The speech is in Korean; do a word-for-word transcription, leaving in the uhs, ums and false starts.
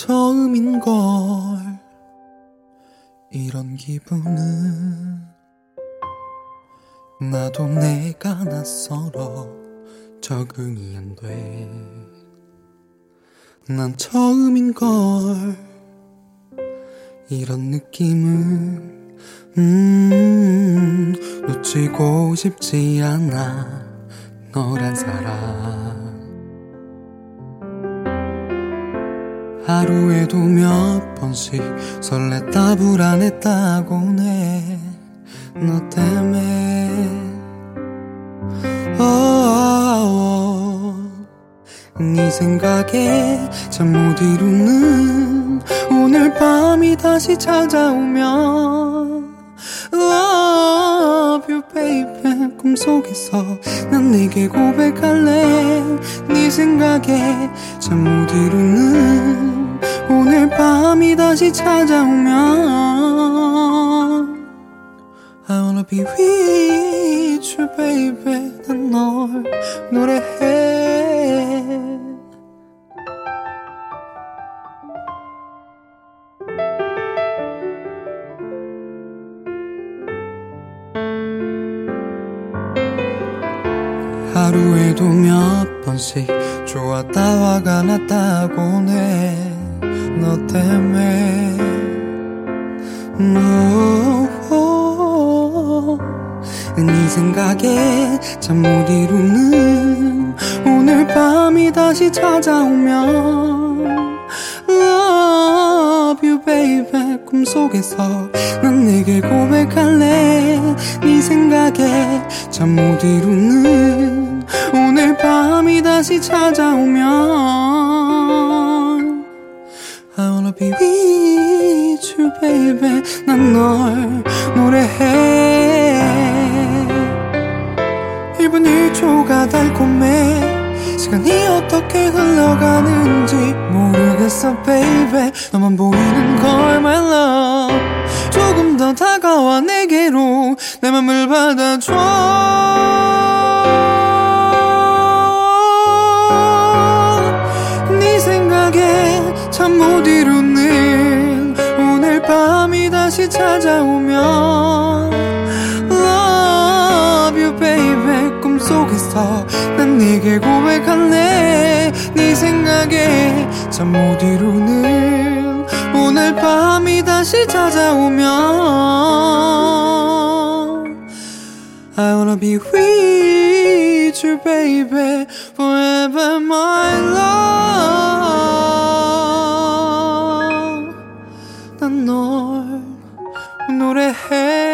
처음인걸 이런 기분은 나도 내가 낯설어 적응이 안 돼. 난 처음인걸 이런 느낌은 음 놓치고 싶지 않아 너란 사람. 하루에도 몇 번씩 설렜다 불안했다고 해 너 때문에. oh, 네 생각에 잠 못 이루는 오늘 밤이 다시 찾아오면 Love you baby 꿈속에서 난 내게 고백할래. 네 생각에 잠 못 이루는 오늘 밤이 다시 찾아오면 I wanna be with you baby 난 널 노래해. 하루에도 몇 번씩 좋았다 화가 났다고 해 너 때문에. oh, 네 생각에 잠 못 이루는 오늘 밤이 다시 찾아오면 Love you baby 꿈속에서 난 내게 고백할래. 네 생각에 잠 못 이루는 오늘 밤이 다시 찾아오면 I wanna be with you baby 난 널 노래해. 일 분 일 초가 달콤해. 시간이 어떻게 흘러가는지 모르겠어 baby 너만 보이는 걸 my love. 조금 더 다가와 내게로 내 맘을 받아줘. 네 생각에 잠 못 이루는 오늘 밤이 다시 찾아오면 Love you baby 꿈속에서 난 네게 고백할래. 네 생각에 잠 못 이루는 오늘 밤이 다시 찾아오면 I wanna be with you baby forever my love 난 널 노래해.